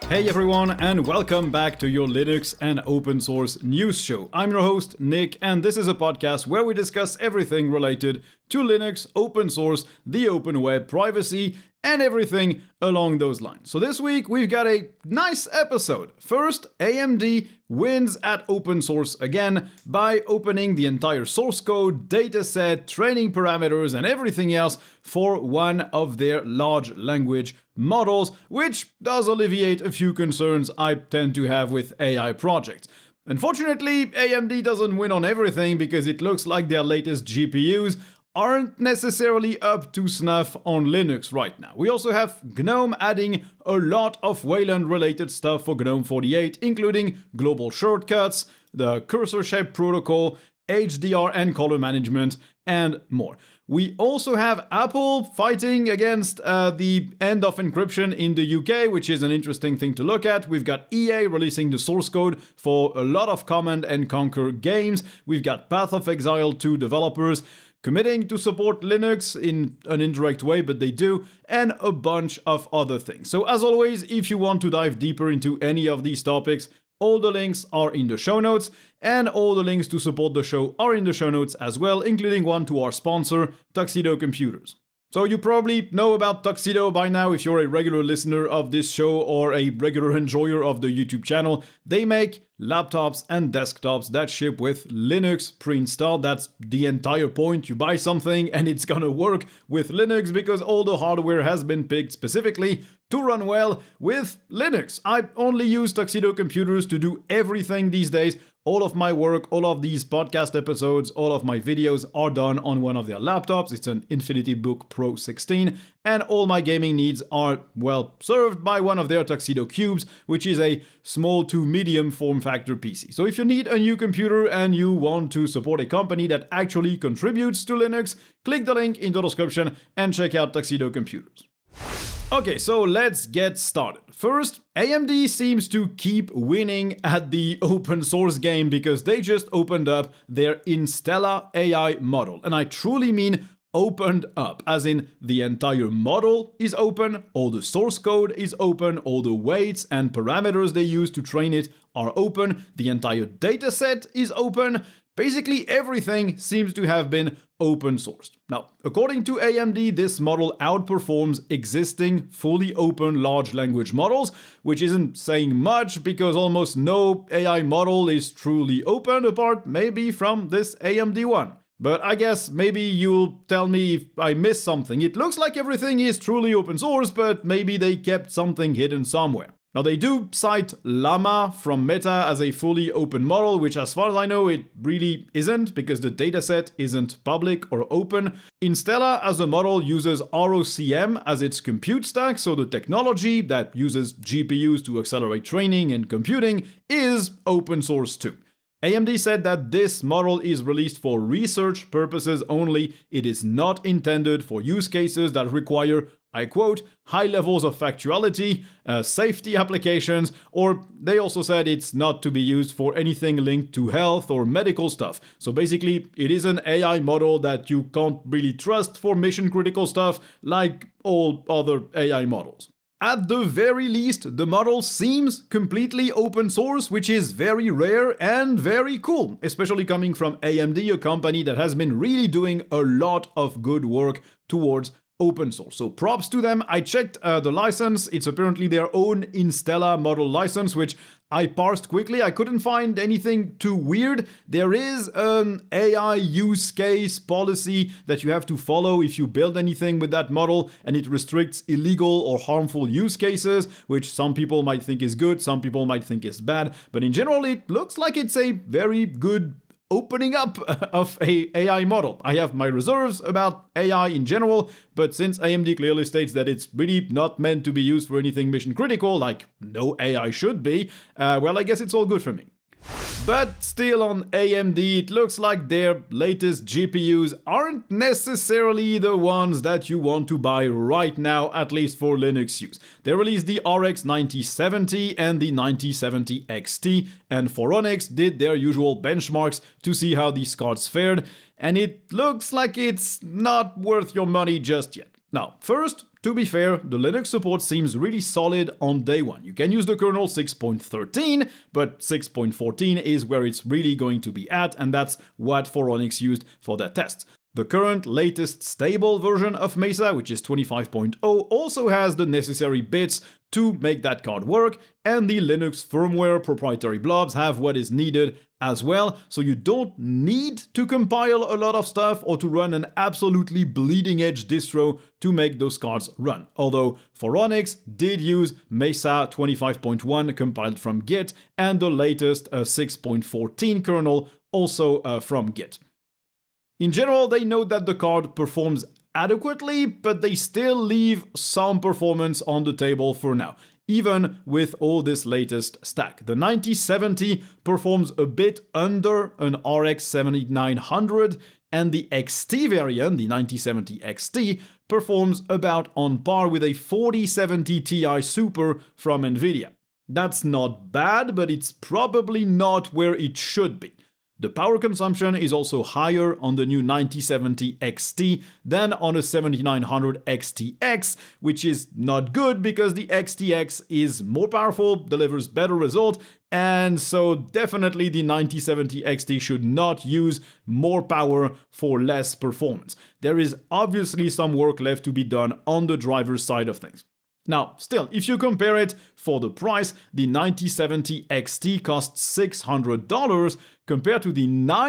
Hey everyone, and welcome back to your Linux and open source news show. I'm your host, Nick, and this is a podcast where we discuss everything related to Linux, open source, the open web, privacy, and everything along those lines. So this week we've got a nice episode. First, AMD wins at open source again by opening the entire source code, dataset, training parameters, and everything else for one of their large language models, which does alleviate a few concerns I tend to have with AI projects. Unfortunately, AMD doesn't win on everything because it looks like their latest GPUs aren't necessarily up to snuff on Linux right now. We also have GNOME adding a lot of Wayland related stuff for GNOME 48, including global shortcuts, the cursor shape protocol, HDR and color management, and more. We also have Apple fighting against the end of encryption in the UK, which is an interesting thing to look at. We've got EA releasing the source code for a lot of Command and Conquer games. We've got Path of Exile 2 developers committing to support Linux in an indirect way, but they do, and a bunch of other things. So as always, if you want to dive deeper into any of these topics, all the links are in the show notes, and all the links to support the show are in the show notes as well, including one to our sponsor, Tuxedo Computers. So you probably know about Tuxedo by now if you're a regular listener of this show or a regular enjoyer of the YouTube channel. They make laptops and desktops that ship with Linux pre-installed. That's the entire point. You buy something and it's gonna work with Linux because all the hardware has been picked specifically to run well with Linux. I only use Tuxedo Computers to do everything these days. All of my work, all of these podcast episodes, all of my videos are done on one of their laptops. It's an Infinity Book Pro 16, and all my gaming needs are, well, served by one of their Tuxedo Cubes, which is a small to medium form factor PC. So if you need a new computer and you want to support a company that actually contributes to Linux, click the link in the description and check out Tuxedo Computers. Okay, so let's get started. First, AMD seems to keep winning at the open source game because they just opened up their Instella AI model. And I truly mean opened up, as in the entire model is open, all the source code is open, all the weights and parameters they use to train it are open, the entire dataset is open. Basically, everything seems to have been open sourced. Now, according to AMD, this model outperforms existing fully open large language models, which isn't saying much because almost no AI model is truly open apart maybe from this AMD one. But I guess maybe you'll tell me if I missed something. It looks like everything is truly open source, but maybe they kept something hidden somewhere. Now, they do cite Llama from Meta as a fully open model, which as far as I know, it really isn't because the dataset isn't public or open. Instella as a model uses ROCm as its compute stack, so the technology that uses GPUs to accelerate training and computing is open source too. AMD said that this model is released for research purposes only. It is not intended for use cases that require, I quote, high levels of factuality, safety applications, or they also said it's not to be used for anything linked to health or medical stuff. So basically, it is an AI model that you can't really trust for mission critical stuff like all other AI models. At the very least, the model seems completely open source, which is very rare and very cool, especially coming from AMD, a company that has been really doing a lot of good work towards open source. So props to them. I checked the license. It's apparently their own Instella model license, which I parsed quickly. I couldn't find anything too weird. There is an AI use case policy that you have to follow if you build anything with that model, and it restricts illegal or harmful use cases, which some people might think is good, some people might think is bad. But in general, it looks like it's a very good opening up of a AI model. I have my reserves about AI in general, but since AMD clearly states that it's really not meant to be used for anything mission critical, like no AI should be, well, I guess it's all good for me. But still on AMD, it looks like their latest GPUs aren't necessarily the ones that you want to buy right now, at least for Linux use. They released the RX 9070 and the 9070 XT, and Phoronix did their usual benchmarks to see how these cards fared, and it looks like it's not worth your money just yet. Now, first, to be fair, the Linux support seems really solid on day one. You can use the kernel 6.13, but 6.14 is where it's really going to be at, and that's what Phoronix used for their tests. The current latest stable version of Mesa, which is 25.0, also has the necessary bits to make that card work, and the Linux firmware proprietary blobs have what is needed as well, so you don't need to compile a lot of stuff or to run an absolutely bleeding edge distro to make those cards run. Although Phoronix did use Mesa 25.1 compiled from Git and the latest 6.14 kernel also from Git. In general, they note that the card performs adequately, but they still leave some performance on the table for now, even with all this latest stack. The 9070 performs a bit under an RX 7900, and the XT variant, the 9070 XT, performs about on par with a 4070 Ti Super from Nvidia. That's not bad, but it's probably not where it should be. The power consumption is also higher on the new 9070 XT than on a 7900 XTX, which is not good because the XTX is more powerful, delivers better result, and so definitely the 9070 XT should not use more power for less performance. There is obviously some work left to be done on the driver's side of things. Now, still, if you compare it for the price, the 9070 XT costs $600 compared to the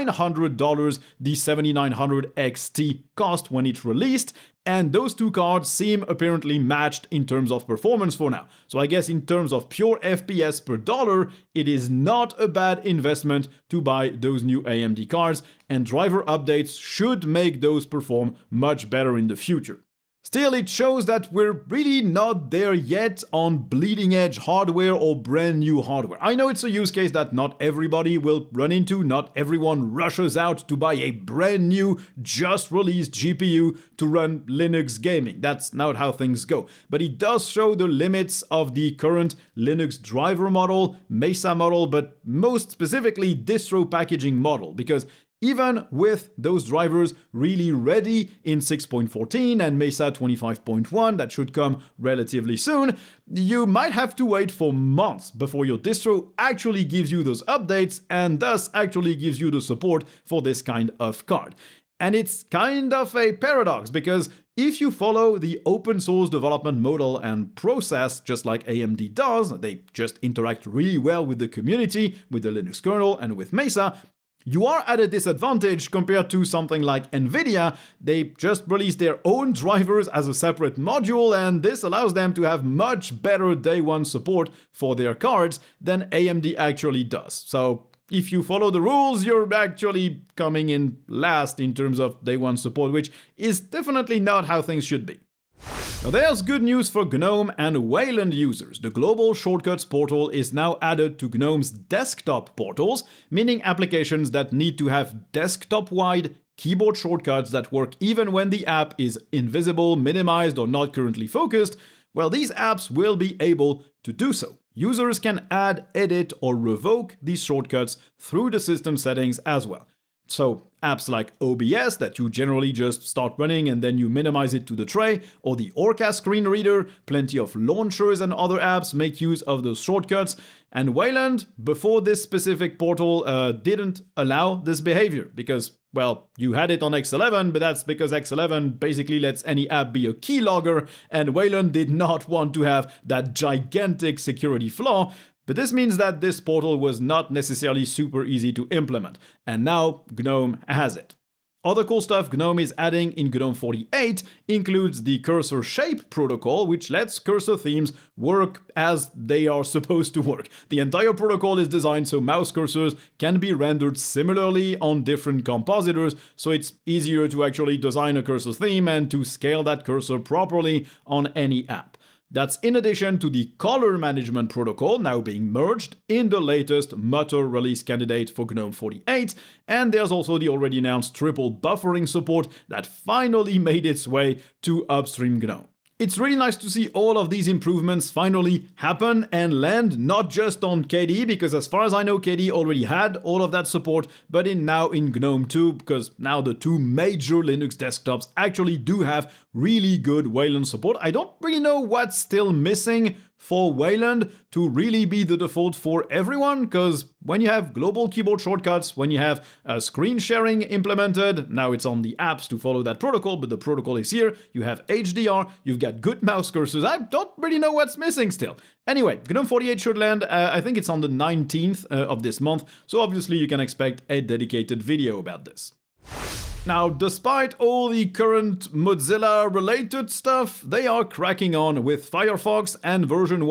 $900 the 7900 XT cost when it released, and those two cards seem apparently matched in terms of performance for now. So I guess in terms of pure FPS per dollar, it is not a bad investment to buy those new AMD cards, and driver updates should make those perform much better in the future. Still, it shows that we're really not there yet on bleeding edge hardware or brand new hardware. I know it's a use case that not everybody will run into, not everyone rushes out to buy a brand new, just released GPU to run Linux gaming. That's not how things go. But it does show the limits of the current Linux driver model, Mesa model, but most specifically distro packaging model, because even with those drivers really ready in 6.14 and Mesa 25.1 that should come relatively soon, you might have to wait for months before your distro actually gives you those updates and thus actually gives you the support for this kind of card. And it's kind of a paradox because if you follow the open source development model and process just like AMD does, they just interact really well with the community, with the Linux kernel and with Mesa, you are at a disadvantage compared to something like Nvidia. They just released their own drivers as a separate module, and this allows them to have much better day one support for their cards than AMD actually does. So if you follow the rules, you're actually coming in last in terms of day one support, which is definitely not how things should be. Now there's good news for GNOME and Wayland users. The Global Shortcuts portal is now added to GNOME's desktop portals, meaning applications that need to have desktop-wide keyboard shortcuts that work even when the app is invisible, minimized, or not currently focused. Well, these apps will be able to do so. Users can add, edit, or revoke these shortcuts through the system settings as well. So apps like OBS that you generally just start running and then you minimize it to the tray, or the Orca screen reader, plenty of launchers and other apps make use of those shortcuts. And Wayland, before this specific portal, didn't allow this behavior because, well, you had it on X11, but that's because X11 basically lets any app be a keylogger, and Wayland did not want to have that gigantic security flaw. But this means that this portal was not necessarily super easy to implement, and now GNOME has it. Other cool stuff GNOME is adding in GNOME 48 includes the cursor shape protocol, which lets cursor themes work as they are supposed to work. The entire protocol is designed so mouse cursors can be rendered similarly on different compositors, so it's easier to actually design a cursor theme and to scale that cursor properly on any app. That's in addition to the color management protocol now being merged in the latest Mutter release candidate for GNOME 48, and there's also the already announced triple buffering support that finally made its way to upstream GNOME. It's really nice to see all of these improvements finally happen and land, not just on KDE, because as far as I know, KDE already had all of that support, but now in GNOME too, because now the two major Linux desktops actually do have really good Wayland support. I don't really know what's still missing for Wayland to really be the default for everyone, because when you have global keyboard shortcuts, when you have screen sharing implemented, now it's on the apps to follow that protocol, but the protocol is here, you have HDR, you've got good mouse cursors, I don't really know what's missing still. Anyway, GNOME 48 should land, I think it's on the 19th of this month, so obviously you can expect a dedicated video about this. Now, despite all the current Mozilla-related stuff, they are cracking on with Firefox, and version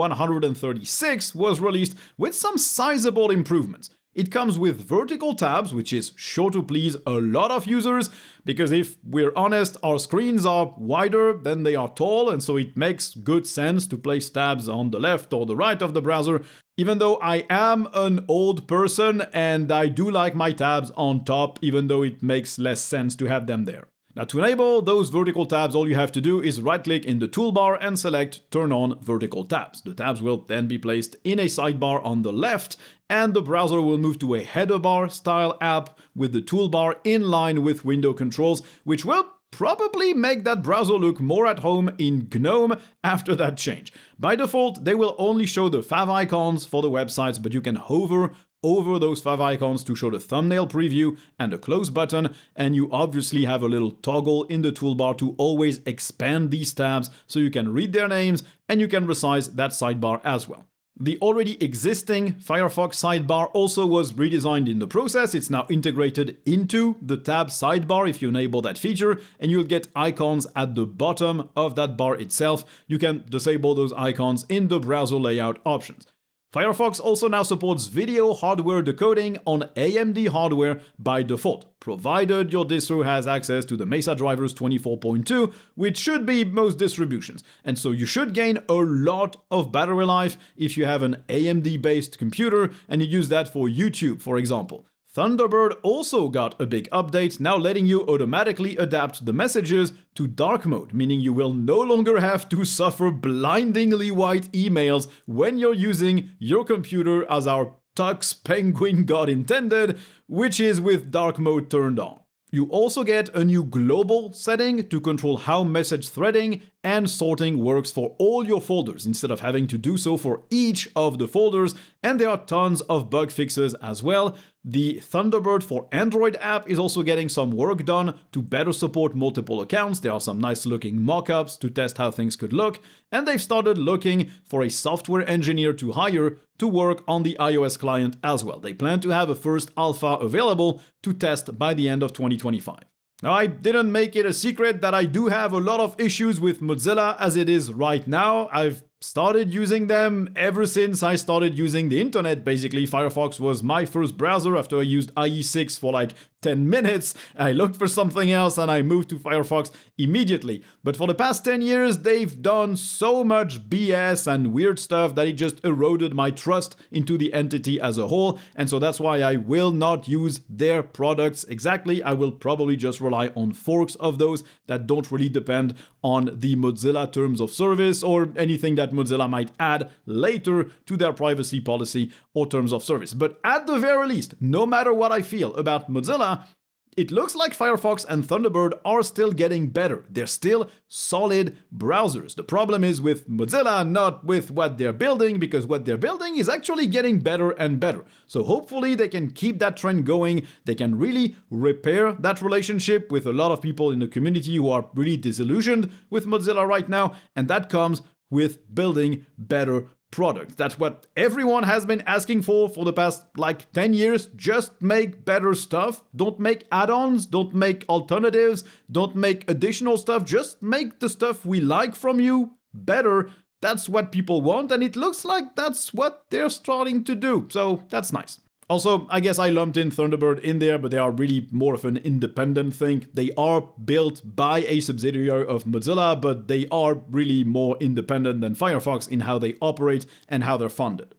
136 was released with some sizable improvements. It comes with vertical tabs, which is sure to please a lot of users, because if we're honest, our screens are wider than they are tall, and so it makes good sense to place tabs on the left or the right of the browser, even though I am an old person and I do like my tabs on top, even though it makes less sense to have them there. Now, to enable those vertical tabs, all you have to do is right-click in the toolbar and select Turn on Vertical Tabs. The tabs will then be placed in a sidebar on the left, and the browser will move to a header bar style app with the toolbar in line with window controls, which will probably make that browser look more at home in GNOME after that change. By default, they will only show the fav icons for the websites, but you can hover over those fav icons to show the thumbnail preview and the close button, and you obviously have a little toggle in the toolbar to always expand these tabs so you can read their names and you can resize that sidebar as well. The already existing Firefox sidebar also was redesigned in the process. It's now integrated into the tab sidebar if you enable that feature, and you'll get icons at the bottom of that bar itself. You can disable those icons in the browser layout options. Firefox also now supports video hardware decoding on AMD hardware by default, provided your distro has access to the Mesa drivers 24.2, which should be most distributions. And so you should gain a lot of battery life if you have an AMD-based computer and you use that for YouTube, for example. Thunderbird also got a big update, now letting you automatically adapt the messages to dark mode, meaning you will no longer have to suffer blindingly white emails when you're using your computer as our Tux Penguin God intended, which is with dark mode turned on. You also get a new global setting to control how message threading and sorting works for all your folders, instead of having to do so for each of the folders, and there are tons of bug fixes as well. The Thunderbird for Android app is also getting some work done to better support multiple accounts. There are some nice looking mock-ups to test how things could look, and they've started looking for a software engineer to hire to work on the iOS client as well. They plan to have a first alpha available to test by the end of 2025. Now, I didn't make it a secret that I do have a lot of issues with Mozilla as it is right now. I've started using them ever since I started using the internet. Basically, Firefox was my first browser after I used IE6 for like 10 minutes. I looked for something else and I moved to Firefox immediately. But for the past 10 years, they've done so much BS and weird stuff that it just eroded my trust into the entity as a whole. And so that's why I will not use their products exactly. I will probably just rely on forks of those that don't really depend on the Mozilla terms of service or anything that Mozilla might add later to their privacy policy or terms of service. But at the very least, no matter what I feel about Mozilla, it looks like Firefox and Thunderbird are still getting better. They're still solid browsers. The problem is with Mozilla, not with what they're building, because what they're building is actually getting better and better. So hopefully they can keep that trend going. They can really repair that relationship with a lot of people in the community who are really disillusioned with Mozilla right now. And that comes with building better products. That's what everyone has been asking for the past like 10 years. Just make better stuff. Don't make add-ons. Don't make alternatives. Don't make additional stuff. Just make the stuff we like from you better. That's what people want, and it looks like that's what they're starting to do. So that's nice. Also, I guess I lumped in Thunderbird in there, but they are really more of an independent thing. They are built by a subsidiary of Mozilla, but they are really more independent than Firefox in how they operate and how they're funded.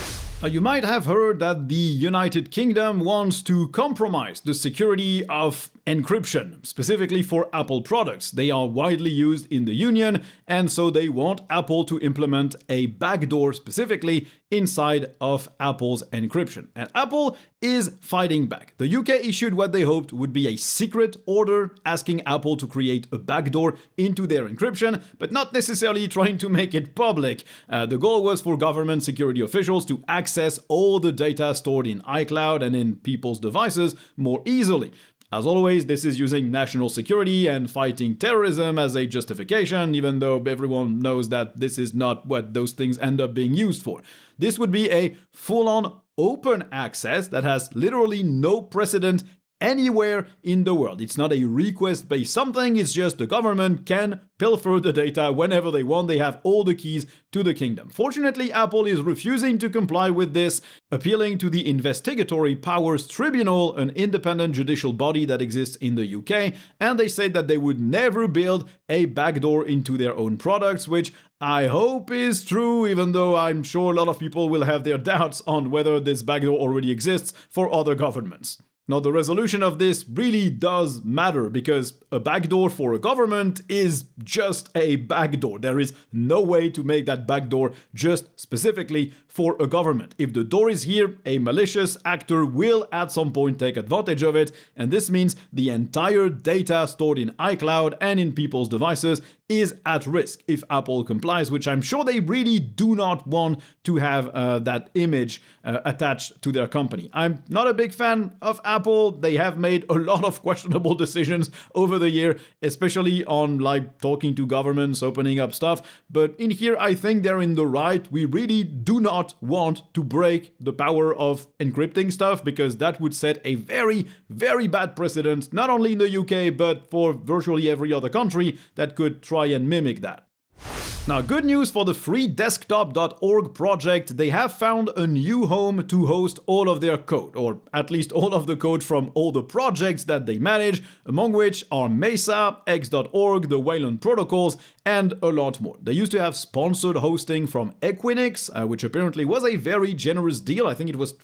You might have heard that the United Kingdom wants to compromise the security of encryption, specifically for Apple products. They are widely used in the Union, and so they want Apple to implement a backdoor specifically inside of Apple's encryption. And Apple is fighting back. The UK issued what they hoped would be a secret order asking Apple to create a backdoor into their encryption, but not necessarily trying to make it public. The goal was for government security officials to access all the data stored in iCloud and in people's devices more easily. As always, this is using national security and fighting terrorism as a justification, even though everyone knows that this is not what those things end up being used for. This would be a full-on open access that has literally no precedent anywhere in the world. It's not a request-based something, it's just the government can pilfer the data whenever they want. They have all the keys to the kingdom. Fortunately, Apple is refusing to comply with this, appealing to the Investigatory Powers Tribunal, an independent judicial body that exists in the UK, and they said that they would never build a backdoor into their own products, which I hope is true, even though I'm sure a lot of people will have their doubts on whether this backdoor already exists for other governments. Now, the resolution of this really does matter because a backdoor for a government is just a backdoor. There is no way to make that backdoor just specifically for a government. If the door is here, a malicious actor will at some point take advantage of it, and this means the entire data stored in iCloud and in people's devices is at risk if Apple complies, which I'm sure they really do not want to have that image attached to their company. I'm not a big fan of Apple. They have made a lot of questionable decisions over the year, especially on like talking to governments, opening up stuff. But in here, I think they're in the right. We really do not want to break the power of encrypting stuff because that would set a very, very bad precedent, not only in the UK, but for virtually every other country that could try and mimic that. Now, good news for the freedesktop.org project. They have found a new home to host all of their code, or at least all of the code from all the projects that they manage, among which are Mesa, X.org, the Wayland protocols, and a lot more. They used to have sponsored hosting from Equinix, which apparently was a very generous deal. I think it was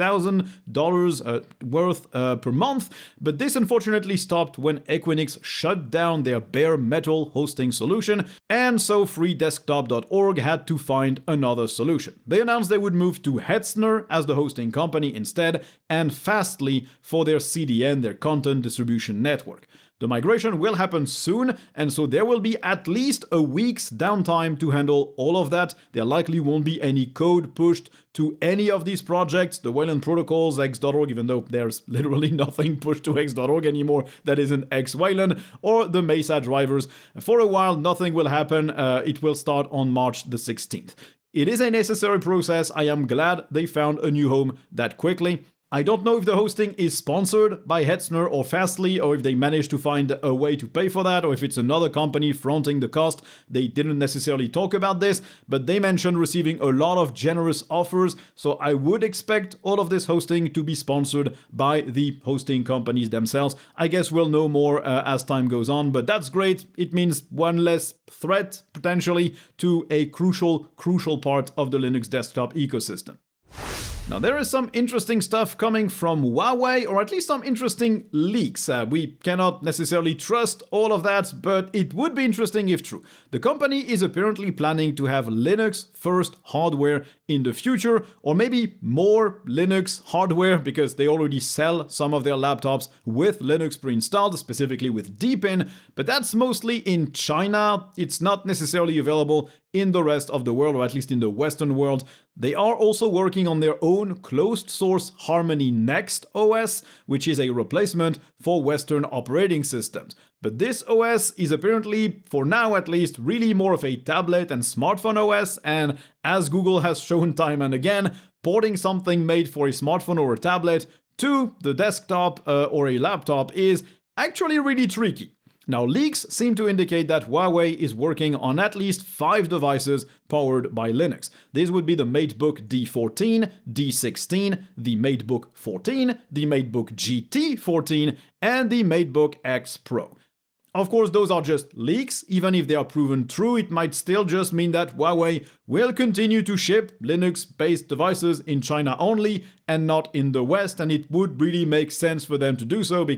$20,000 worth per month, but this unfortunately stopped when Equinix shut down their bare metal hosting solution, and so freedesktop.org had to find another solution. They announced they would move to Hetzner as the hosting company instead, and Fastly for their CDN, their content distribution network. The migration will happen soon, and so there will be at least a week's downtime to handle all of that. There likely won't be any code pushed to any of these projects, the Wayland protocols, X.org, even though there's literally nothing pushed to X.org anymore that isn't X-Wayland, or the Mesa drivers. For a while, nothing will happen. It will start on March the 16th. It is a necessary process. I am glad they found a new home that quickly. I don't know if the hosting is sponsored by Hetzner or Fastly, or if they managed to find a way to pay for that, or if it's another company fronting the cost. They didn't necessarily talk about this, but they mentioned receiving a lot of generous offers, so I would expect all of this hosting to be sponsored by the hosting companies themselves. I guess we'll know more as time goes on, but that's great. It means one less threat, potentially, to a crucial part of the Linux desktop ecosystem. Now, there is some interesting stuff coming from Huawei, or at least some interesting leaks. We cannot necessarily trust all of that, but it would be interesting if true. The company is apparently planning to have Linux-first hardware in the future, or maybe more Linux hardware, because they already sell some of their laptops with Linux pre-installed, specifically with Deepin, but that's mostly in China. It's not necessarily available in the rest of the world, or at least in the Western world. They are also working on their own closed-source Harmony Next OS, which is a replacement for Western operating systems. But this OS is apparently, for now at least, really more of a tablet and smartphone OS, and as Google has shown time and again, porting something made for a smartphone or a tablet to the desktop or a laptop is actually really tricky. Now, leaks seem to indicate that Huawei is working on at least 5 devices powered by Linux. These would be the MateBook D14, D16, the MateBook 14, the MateBook GT 14, and the MateBook X Pro. Of course, those are just leaks. Even if they are proven true, it might still just mean that Huawei will continue to ship Linux-based devices in China only and not in the West, and it would really make sense for them to do so because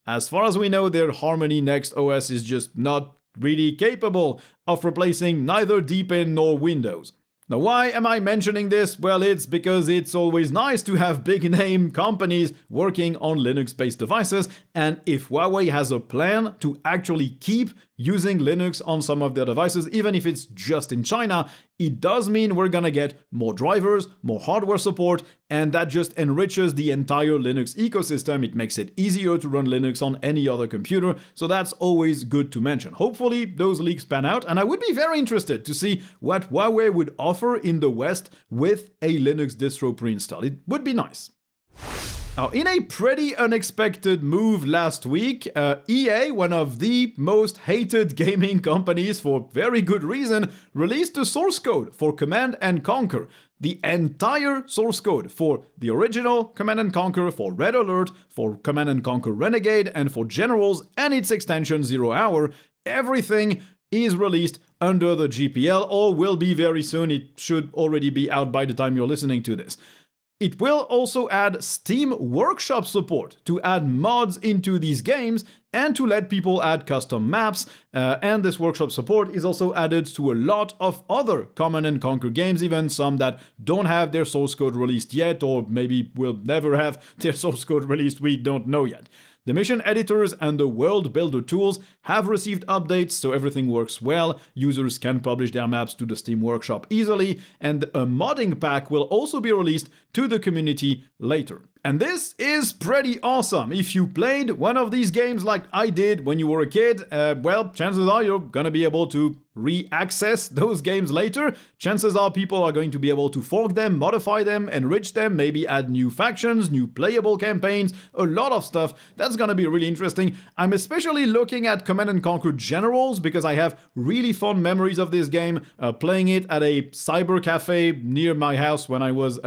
As far as we know, their Harmony Next OS is just not really capable of replacing neither Deepin nor Windows. Now, why am I mentioning this? Well, it's because it's always nice to have big name companies working on Linux-based devices, and if Huawei has a plan to actually keep using Linux on some of their devices, even if it's just in China, it does mean we're gonna get more drivers, more hardware support, and that just enriches the entire Linux ecosystem. It makes it easier to run Linux on any other computer, so that's always good to mention. Hopefully those leaks pan out, and I would be very interested to see what Huawei would offer in the West with a Linux distro pre-installed. It would be nice. Now, in a pretty unexpected move last week, EA, one of the most hated gaming companies for very good reason, released the source code for Command & Conquer. The entire source code for the original Command & Conquer, for Red Alert, for Command & Conquer Renegade, and for Generals and its extension 0 Hour, everything is released under the GPL, or will be very soon. It should already be out by the time you're listening to this. It will also add Steam Workshop support to add mods into these games and to let people add custom maps. And this workshop support is also added to a lot of other Command & Conquer games, even some that don't have their source code released yet, or maybe will never have their source code released, we don't know yet. The mission editors and the world builder tools have received updates, so everything works well. Users can publish their maps to the Steam Workshop easily, and a modding pack will also be released to the community later. And this is pretty awesome. If you played one of these games like I did when you were a kid, well, chances are you're gonna be able to re-access those games later. Chances are people are going to be able to fork them, modify them, enrich them, maybe add new factions, new playable campaigns, a lot of stuff. That's gonna be really interesting. I'm especially looking at Command & Conquer Generals because I have really fond memories of this game, playing it at a cyber cafe near my house when I was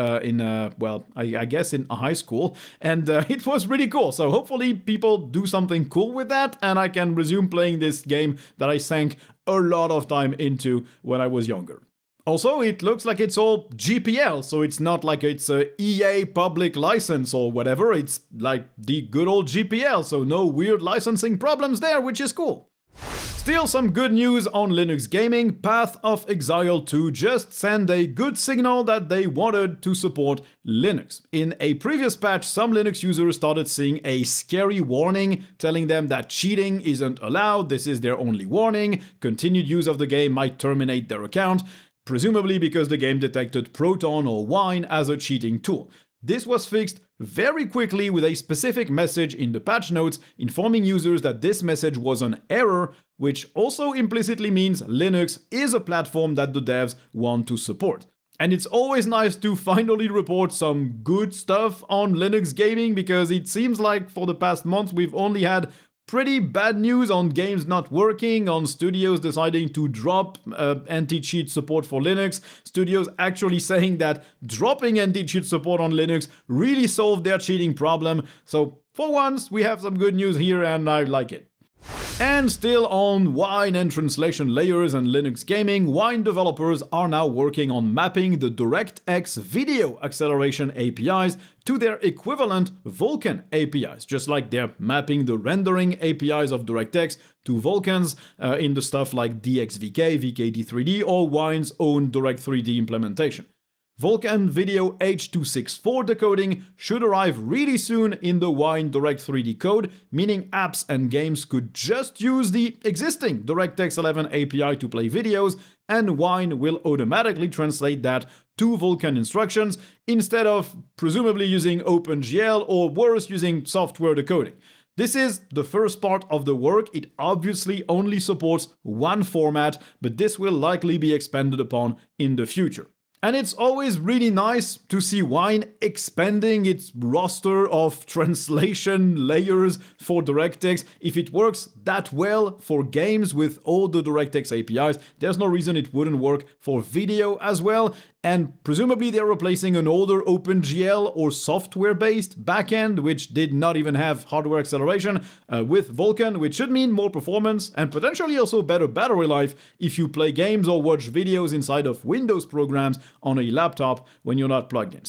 I guess in high school, and it was really cool. So hopefully people do something cool with that, and I can resume playing this game that I sank a lot of time into when I was younger. Also, it looks like it's all GPL, so it's not like it's a EA public license or whatever. It's like the good old GPL, so no weird licensing problems there, which is cool. Still some good news on Linux gaming. Path of Exile 2 just sent a good signal that they wanted to support Linux. In a previous patch, some Linux users started seeing a scary warning telling them that cheating isn't allowed, this is their only warning, continued use of the game might terminate their account, presumably because the game detected Proton or Wine as a cheating tool. This was fixed very quickly with a specific message in the patch notes informing users that this message was an error, which also implicitly means Linux is a platform that the devs want to support. And it's always nice to finally report some good stuff on Linux gaming, because it seems like for the past month we've only had pretty bad news on games not working, on studios deciding to drop anti-cheat support for Linux, studios actually saying that dropping anti-cheat support on Linux really solved their cheating problem. So for once, we have some good news here, and I like it. And still on Wine and translation layers and Linux gaming, Wine developers are now working on mapping the DirectX video acceleration APIs to their equivalent Vulkan APIs, just like they're mapping the rendering APIs of DirectX to Vulkan's in the stuff like DXVK, VKD3D, or Wine's own Direct3D implementation. Vulkan Video H.264 decoding should arrive really soon in the Wine Direct3D code, meaning apps and games could just use the existing DirectX 11 API to play videos, and Wine will automatically translate that to Vulkan instructions instead of presumably using OpenGL, or worse, using software decoding. This is the first part of the work. It obviously only supports one format, but this will likely be expanded upon in the future. And it's always really nice to see Wine expanding its roster of translation layers for DirectX. If it works that well for games with all the DirectX APIs, there's no reason it wouldn't work for video as well. And presumably they're replacing an older OpenGL or software-based backend, which did not even have hardware acceleration, with Vulkan, which should mean more performance and potentially also better battery life if you play games or watch videos inside of Windows programs on a laptop when you're not plugged in. So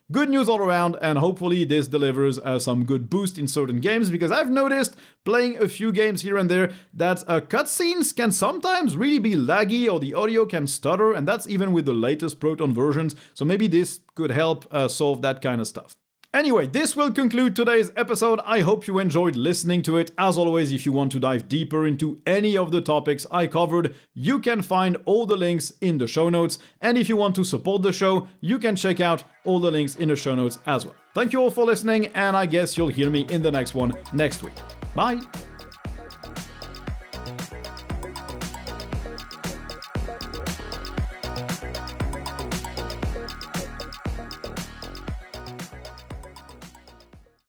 good news all around, and hopefully this delivers some good boost in certain games, because I've noticed playing a few games here and there that cutscenes can sometimes really be laggy, or the audio can stutter, and that's even with the latest Proton versions, so maybe this could help solve that kind of stuff. Anyway, this will conclude today's episode. I hope you enjoyed listening to it. As always, if you want to dive deeper into any of the topics I covered, you can find all the links in the show notes. And if you want to support the show, you can check out all the links in the show notes as well. Thank you all for listening, and I guess you'll hear me in the next one next week. Bye!